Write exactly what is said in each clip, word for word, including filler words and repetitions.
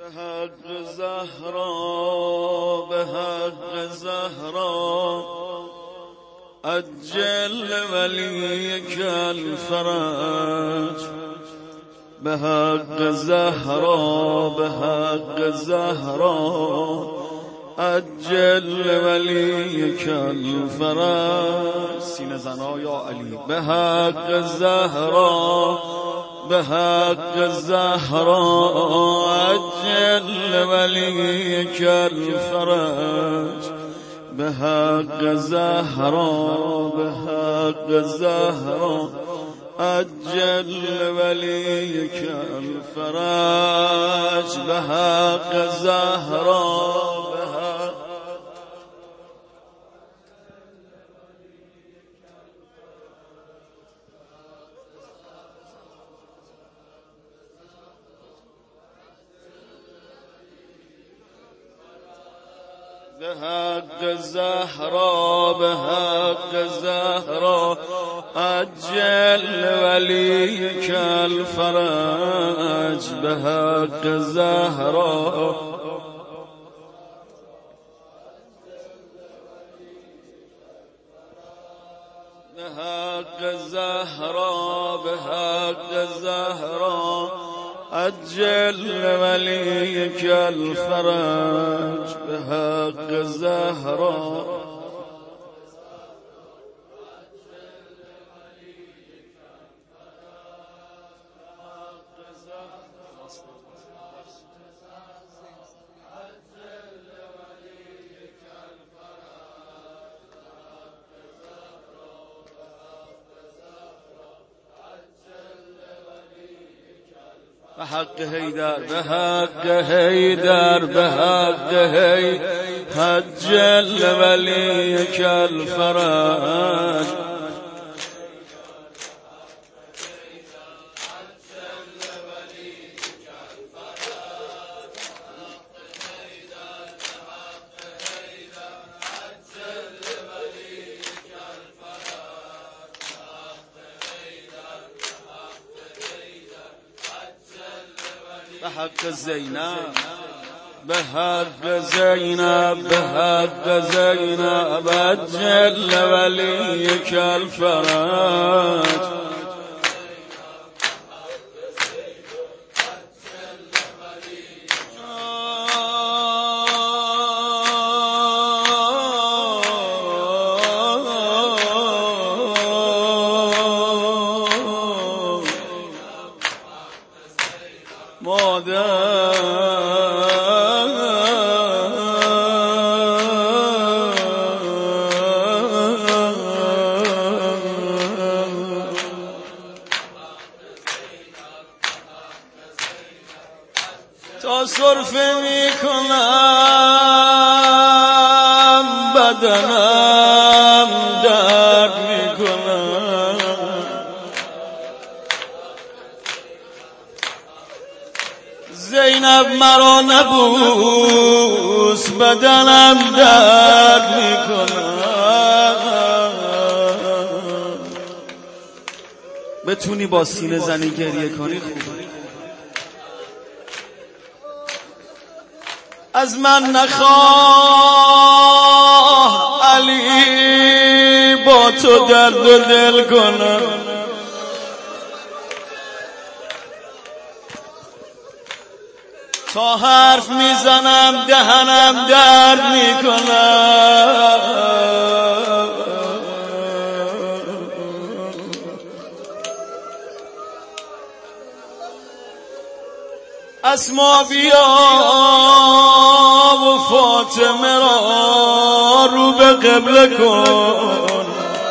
به حق زهرا به حق زهرا عجل ولیک الفرج به حق زهرا به حق زهرا عجل ولیک الفرج سینه زنا یا علی به حق زهرا به حق زهرا عجل ولیک الفرج به حق زهرا به حق زهرا عجل ولیک الفرج به حق زهرا به حق به حق زهرا به حق زهرا عجل ولیک الفرج به حق زهرا به حق زهرا به حق زهرا عجل ولیک الفرج به حق زهرا به حق حیدر به حق حیدر به حق حیدر عجل ولیک الفرج به حق زینب به حق زینب به حق زینب عجل ولیک الفرج مادر تا سرفه می کنم بدنم درد می کنم زینب مرا نبوس بدنم درد می کنم بتونی با سینه زنی گریه کنی خوبه از من نخواه علی با تو درد و دل کنم تا حرف میزنم دهنم درد میکنم اسما بیا و فاطمه را رو به قبله کن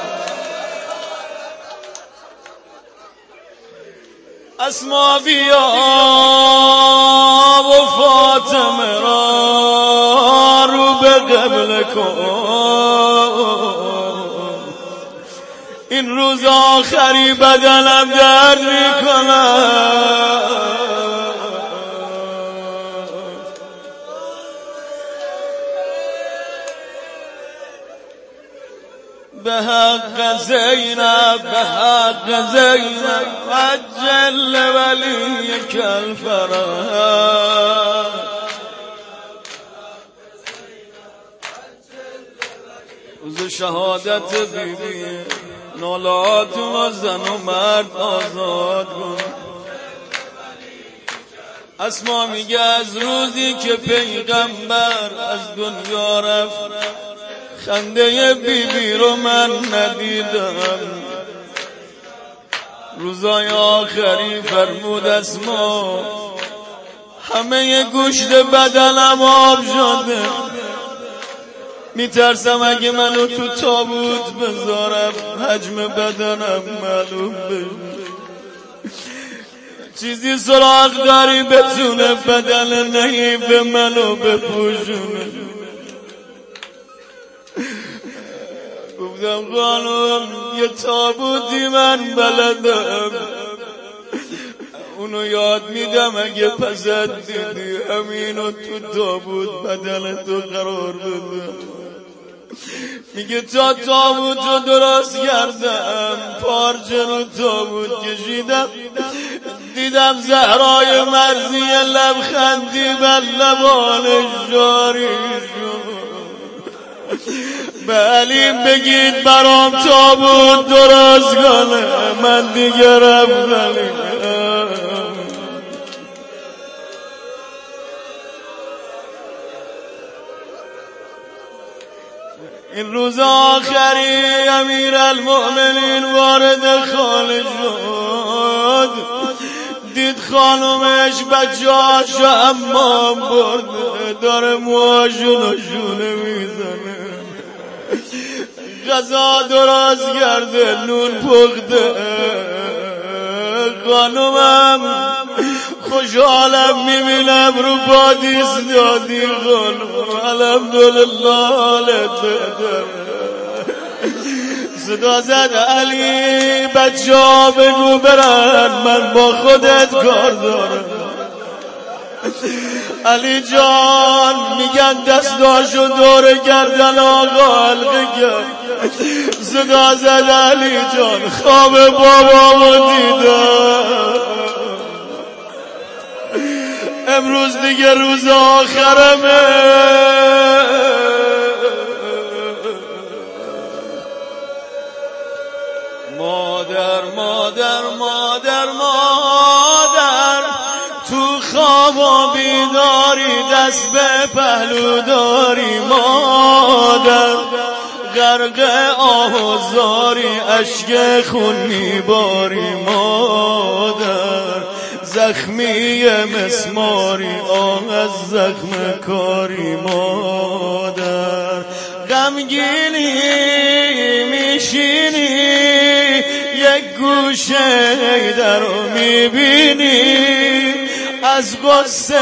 اسما بیا و فاطمه را رو به قبله کن این روز آخری بدنم درد میکنم به حق زینب به حق حق زینب عجل ولیک الفرج روز شهادت بیبی نالاتون و زن و مرد آزاد کن. اسما میگه از روزی که پیغمبر از دنیا رفت خنده بیبی رو من ندیدم. روزای آخری فرمود اسما همه گوشت بدنم آب شده، میترسم اگه منو تو تابوت بذارم حجم بدنم معلوم بشه. چیزی سراغ داری بتونه بدن نحیف منو بپوشونه. گفتم خانم یه تابوتی من بلدم، اونو یاد میدم اگه پست دیدی همینو تو تابوت بدن تو قرار بده. میگه تا تابوت رو درست کردم پارچه رو تابوت کشیدم دیدم زهرای مرزی لبخندی بر لبانش جاری شد. به علی بگید برام تابوت درست کنه من دیگه رفتم. این روز آخری امیر المؤمنین وارد خانه شد، دید خانومش بچه‌هاشو حمام برده داره موهاشونو شونه میزنه، غذا درست کرده نون پخته. خانومم خوشحالم میبینم رو پادیس دادی خانوم الحمدلله حالت بهتر. صدا زد علی بچه ها بگو برن من با خودت کار دارم. علی جان میگن دستاشو دور گردن آقا حلقه کرد. صدا زد علی جان خواب بابامو دیدم، امروز دیگه روز آخرمه. مادر مادر مادر مادر تو خواب و بیداری دست به پهلو داری، مادر غرق آه و زاری اشک خون میباری، مادر زخمی مسماری آه از زخم کاری، مادر غمگینی میشینی یک گوشه در رو میبینی، از غصه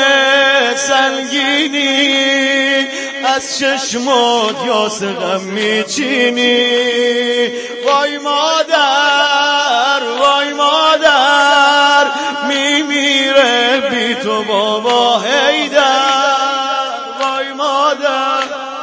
سنگینی از چشمات یاس غم میچینی. وای مادر وای مادر میمیره بی تو بابا حیدر، وای مادر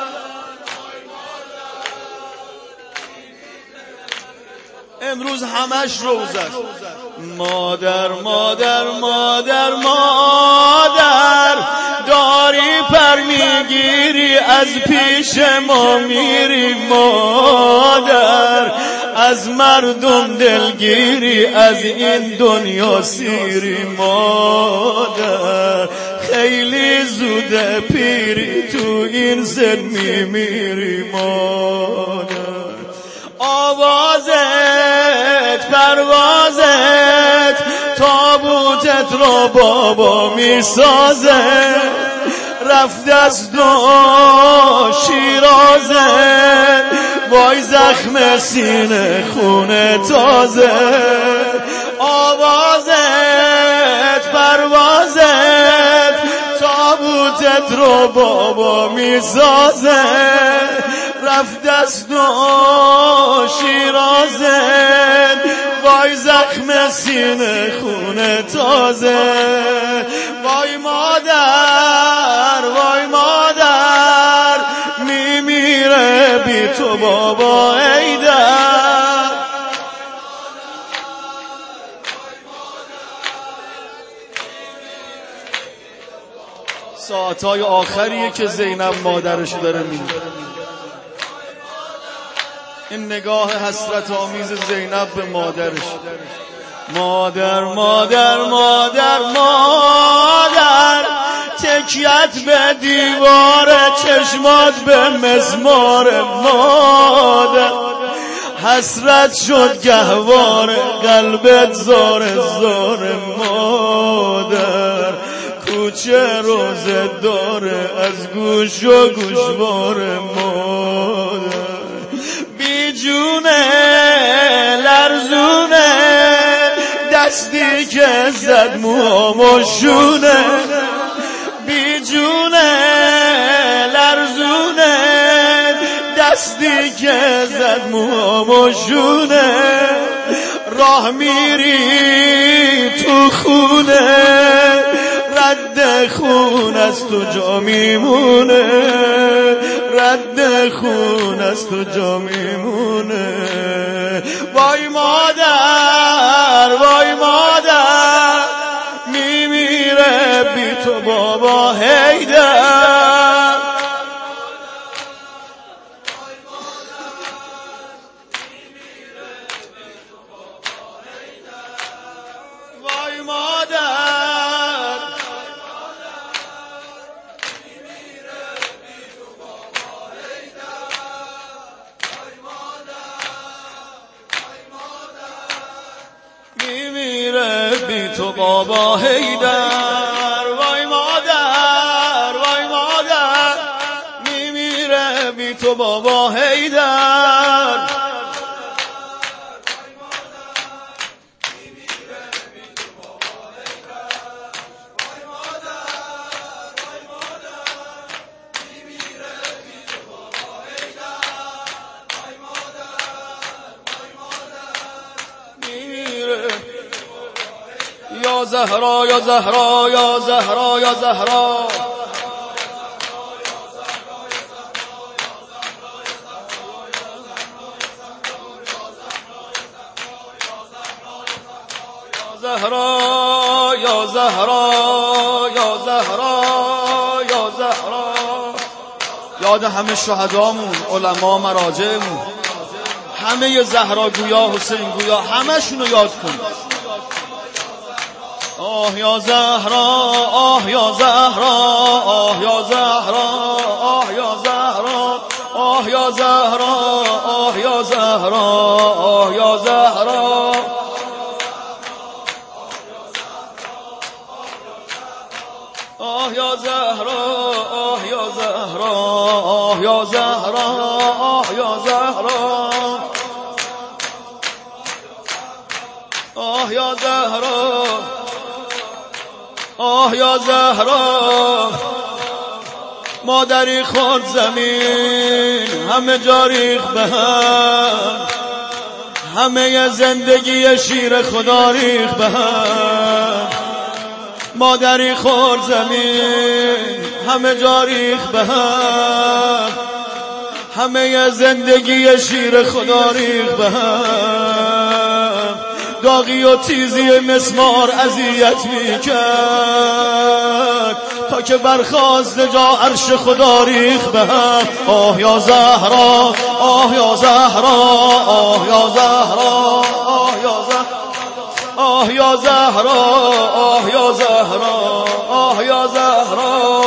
امروز همش روزه. مادر مادر مادر مادر داری پر میگیری از پیش ما میری، مادر از مردم دلگیری از این دنیا سیری، مادر خیلی زوده پیری تو این سن میمیری، مادر آوازت پروازت تابوتت رو بابا میسازه، رفت از دو شیرازه وای زخم سینه خونه تازه. آوازت پروازت تابوتت رو بابا میسازه، رفت دست و شیرازت وای زخم سینه خونه تازه. وای مادر وای مادر میمیره بی تو بابا حیدر. ساعتهای آخریه که زینب مادرش داره میمیره. این نگاه حسرت آمیز زینب به مادرش. مادر مادر مادر مادر تکیت به دیوار، چشمات به مزمار. مادر حسرت شد گهوار، قلبت زار زار. مادر کوچه روزه داره از گوش و گوشوار. مادر بی جونه لرزونه، دستی که زد موامو شونه. بی جونه لرزونه، دستی که زد موامو شونه. راه میری تو خونه، رد خون از تو جا میمونه. رد خون از تو جا میمونه. وای مادر وای مادر میمیره بی تو بابا حیدر. وای مادر میمیره بی تو بابا حیدر. وای مادر وای مادر میمیره بی تو بابا حیدر. یا زهرا یا زهرا یا زهرا یا زهرا. زهرا یا زهرا یا زهرا یا زهرا. یاد همه شهدامون، علما، مراجعمون، همه زهرا گویا، حسین گویا، همه شونو یاد کن. آه یا زهرا آه یا زهرا آه یا زهرا آه یا زهرا آه یا زهرا آه یا زهرا آه یا زهرا. آه یا زهرا آه یا زهرا آه یا زهرا آه یا زهرا آه یا زهرا آه یا زهرا. مادری خورد زمین، همه جا ریخت به هم، همه زندگی شیر خدا ریخت به هم. مادری خورد زمین، همه جا ریخت به هم، همه زندگی شیر خدا ریخت به هم. داغی و تیزی مسمار اذیت میکرد تا که برخاست جا عرش خدا ریخت به هم. آه یا زهرا آه یا زهرا آه یا زهرا آه یا زهرا آه یا زهرا آه یا زهرا آه یا زهرا.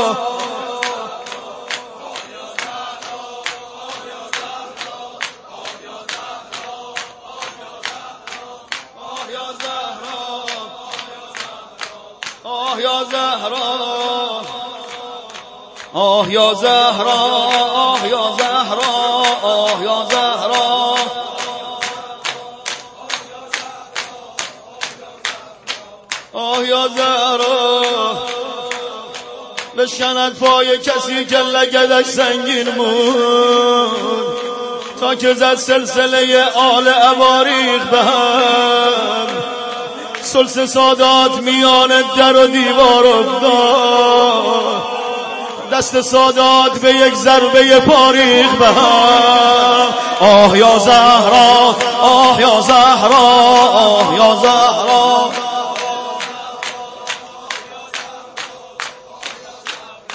آه یا زهرا آه یا زهرا آه یا زهرا آه یا زهرا. آه یا زهرا بشکند پای کسی که لگدش سنگین بود تا که زد سلسله آل عواریق به هم. سلس سادات میان در و دیوار افتاد، دست سادات به یک ضربه پاریخ به هم. آه یا زهرا آه یا زهرا آه یا زهرا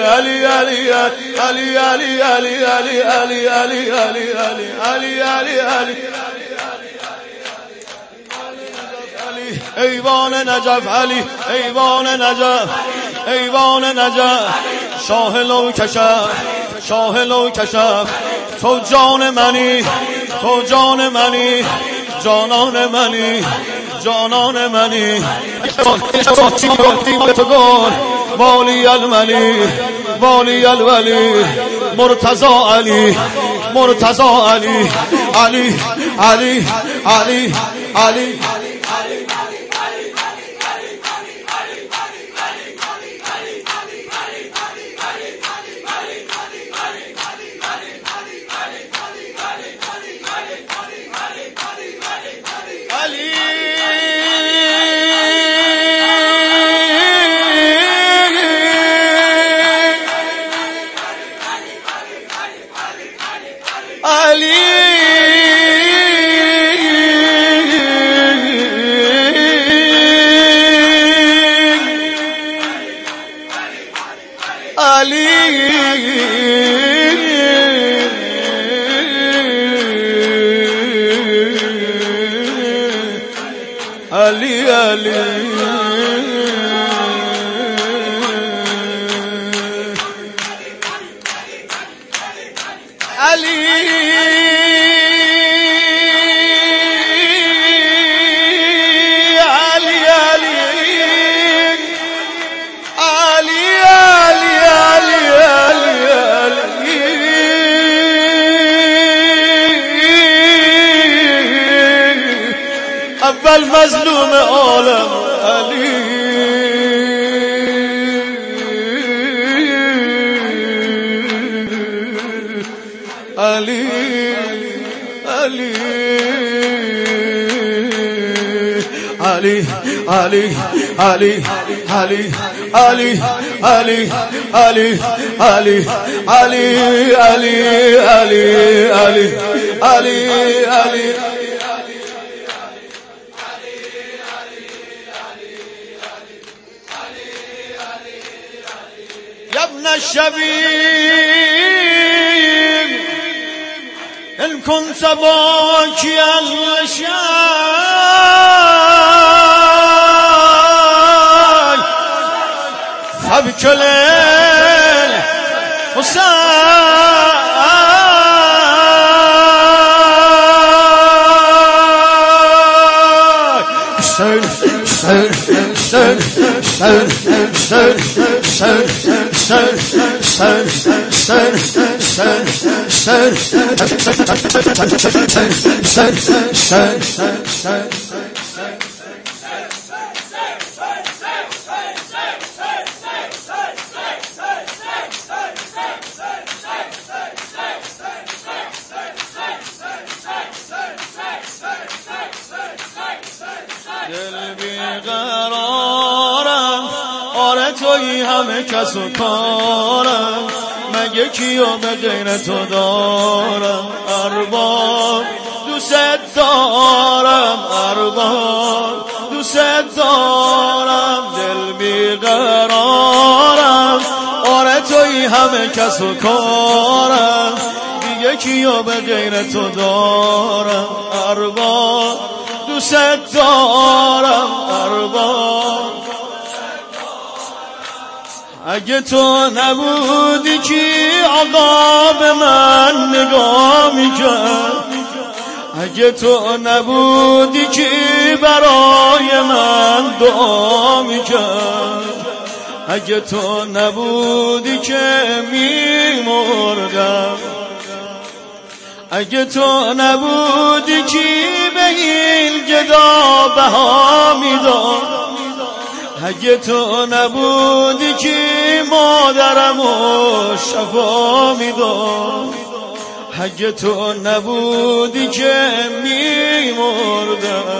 علی علی علی علی علی علی علی علی علی علی علی علی ایوان نجف علی ایوان نجف ایوان نجف شاه لو کشف شاه لو کشف تو جان منی تو جان منی جانان منی جانان منی والی الملی والی الولی مرتضی علی مرتضی علی علی علی علی علی علی علی اول مظلوم عالم علی علی علی علی علی علی علی علی علی علی علی علی علی علی علی علی يا ابن الشبيب إن كنت باكيا لشاي فابك ليل حسين دل بیقرارم آره تویی همه کس و کارم مگه کیو به غیر تو دارم ارباب دوست دارم ارباب دوست دارم دل بیقرارم آره تویی همه کس و کارم دیگه کیو به غیر تو دارم ارباب دوست دارم ارباب اگه تو نبودی که آقا به من نگاه میکرد اگه تو نبودی که برای من دعا میکرد اگه تو نبودی که میمردم اگه تو نبودی کی به این گدا بها میداد اگه تو نبودی کی مادرمو شفا میداد اگه تو نبودی که میمردم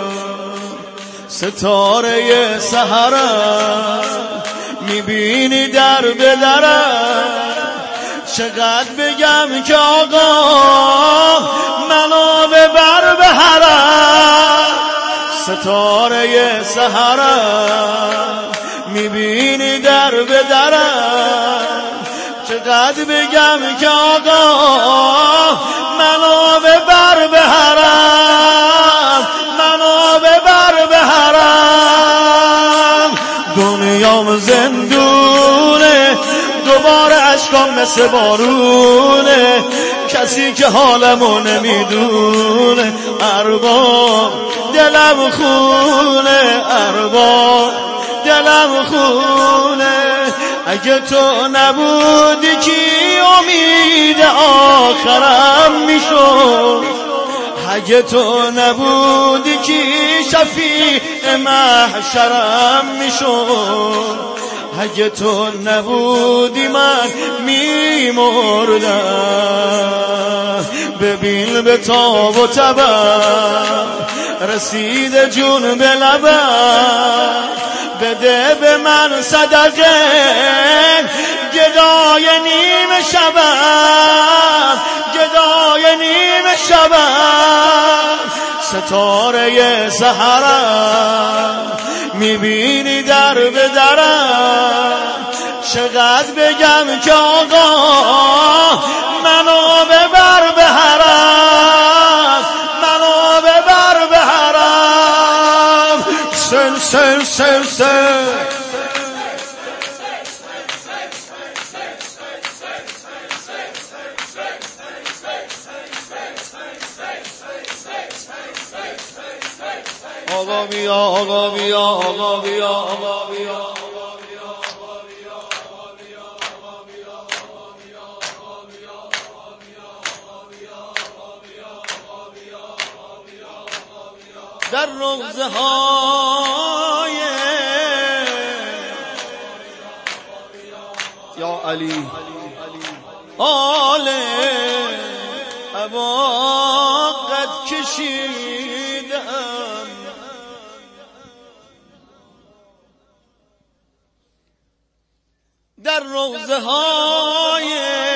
ستاره سحرم میبینی در به درم چقدر بگم که آقا منو ببر به حرم ستاره سحرم میبینی در به درم چقدر بگم که آقا منو ببر به حرم منو ببر به حرم دنیام زندونه دوباره اشکام مثل بارونه کسی که حالمو نمیدونه ارباب دلم خونه ارباب دلم خونه اگه تو نبودی کی امید آخرم میشد اگه تو نبودی کی شفیع محشرم میشد اگه تو نبودی من میمردم ببین به تاب و تبم رسید جون به لبم بده به من صدقه گدای نیم شبم گدای نیم شبم ستاره سحرم میبینی در به درم چقدر بگم که آقا منو ببر به حرم منو ببر به حرم سل سل سل سل آقا بیا آقا بیا آقا بیا آقا بیا در روزه های یا علی آل ابا قد کشیدم در روزه های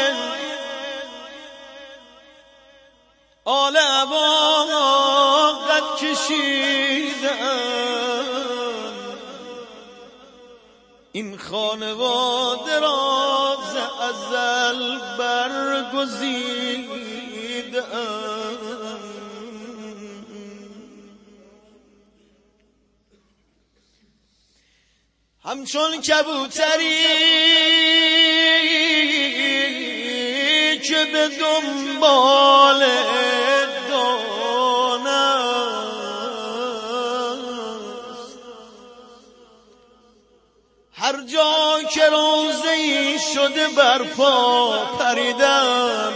آل ابا قد کشیدم این خانواده را ز ازل برگزیدم همچون کبوتری که به دنبال دانست هر جا که روزه‌ای شده برپا پریدم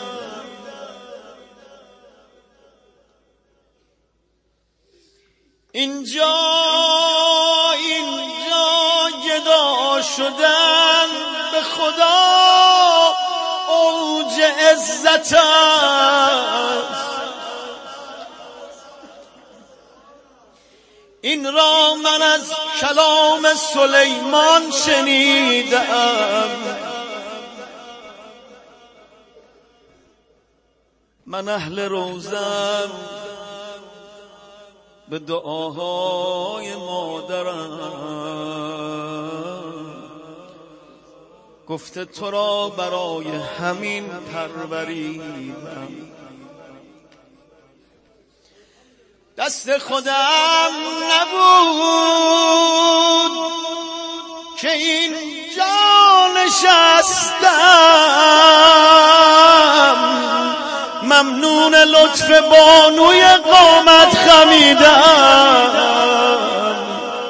اینجا اینجا گدا شدن به خدا اوج عزت است این را من از کلام سلیمان شنیدم من اهل روزم به دعاهای مادرم گفته تو را برای همین پروریدم دست خودم نبود که اینجا نشستم من ممنون لطف بانوی قامت خمیدم،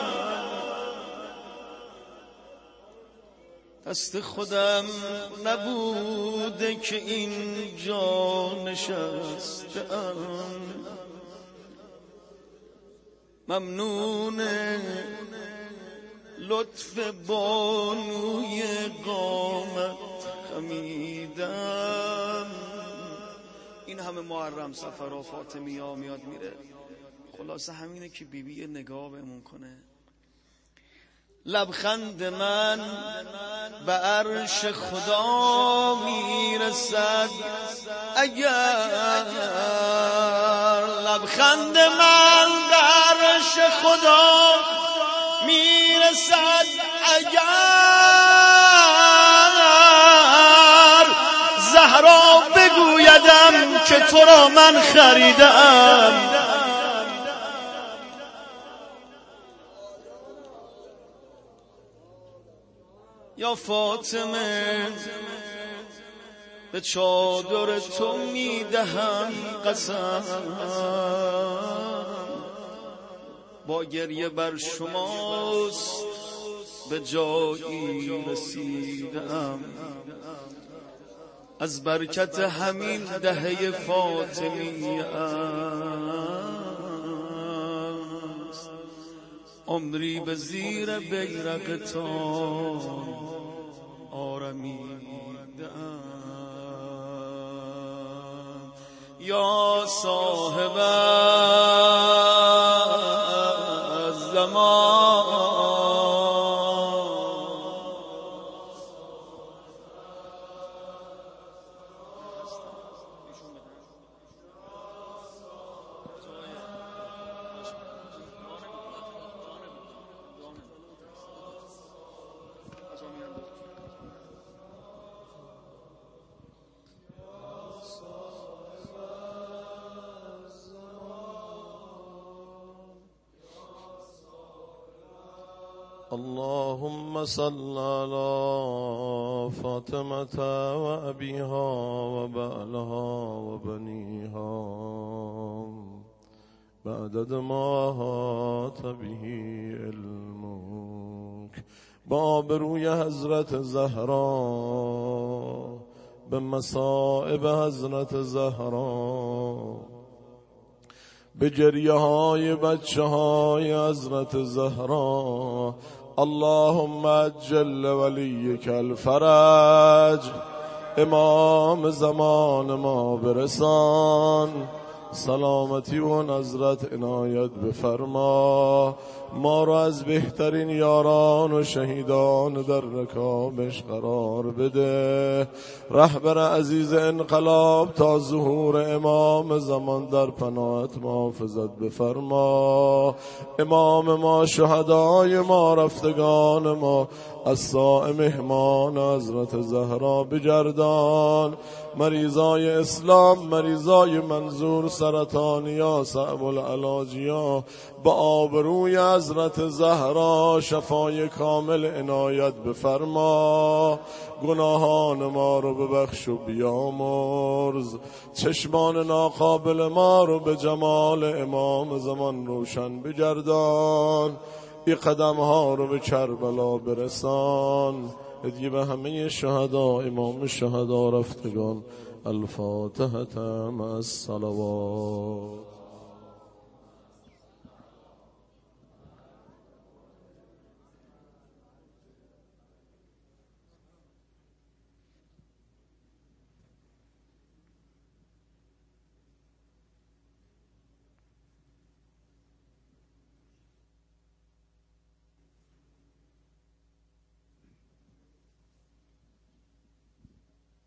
دست خودم نبوده که اینجا نشستم. ممنون لطف بانوی قامت خمیدم. این همه محرم سفر و فاطمی ها میاد میره، خلاصه همینه که بیبی بی نگاه بهمون کنه. لبخند من به عرش خدا میرسد اگر، لبخند من به عرش خدا میرسد اگر زهرا بگویدم که تو را من خریدم. یا فاطمه به چادر تو میدهم قسم، با گریه بر شماست به جایی رسیدم. از برکت همین دهه فاطمی است عمری به زیر بیرقتان آرمیدم. یا صاحب الزمان اللهم صل على فاطمة وأبيها وبعلها وبنيها بعدد ما أحاط به علمك. با آبروی حضرت زهرا، به مصائب حضرت زهرا، به گریه های بچه های حضرت زهرا، اللهم عجل ولیک الفرج، امام زمان ما برسان، سلامتی و نظرت عنایت بفرما، ما را از بهترین یاران و شهیدان در رکابش قرار بده. رهبر عزیز انقلاب تا ظهور امام زمان در پناهت محافظت بفرما. امام ما، شهدای ما، رفتگان ما از سائر مهمان حضرت زهرا بگردان. مریضای اسلام، مریضای منظور، سرطانیا، صعب العلاجیا، با آبروی حضرت زهرا شفای کامل عنایت بفرما. گناهان ما رو ببخش و بیامرز، چشمان ناقابل ما رو به جمال امام زمان روشن بگردان. این قدم ها رو به کربلا برسان. هدیه به همه شهدا، امام شهدا، رفتگان. الفاتحة مع الصلوات.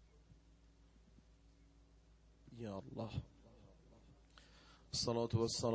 یا الله. الصلاة والسلام